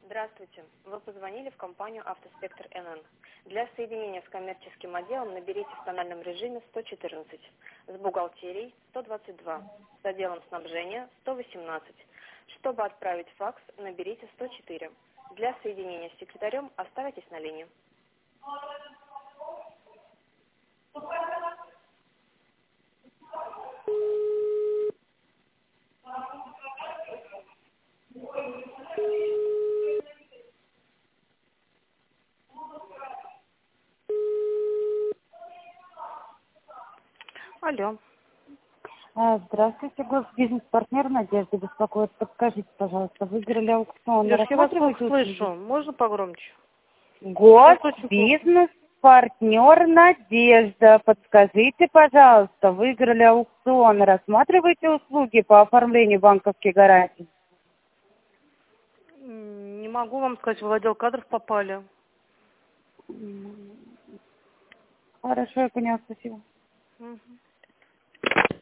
Здравствуйте. Вы позвонили в компанию «Автоспектр НН». Для соединения с коммерческим отделом наберите в тональном режиме 114, с бухгалтерией 122, с отделом снабжения 118. Чтобы отправить факс, наберите 104. Для соединения с секретарем оставайтесь на линии. Алло. Здравствуйте, бизнес-партнер Надежда беспокоит. Подскажите, пожалуйста, выиграли аукцион? Леш, я вас плохо Рассматриваете услуги? слышу. Можно погромче? Бизнес-партнер Надежда. Подскажите, пожалуйста, выиграли аукцион? Рассматриваете услуги по оформлению банковских гарантий? Не могу вам сказать, вы в отдел кадров попали. Хорошо, я поняла, спасибо. Угу.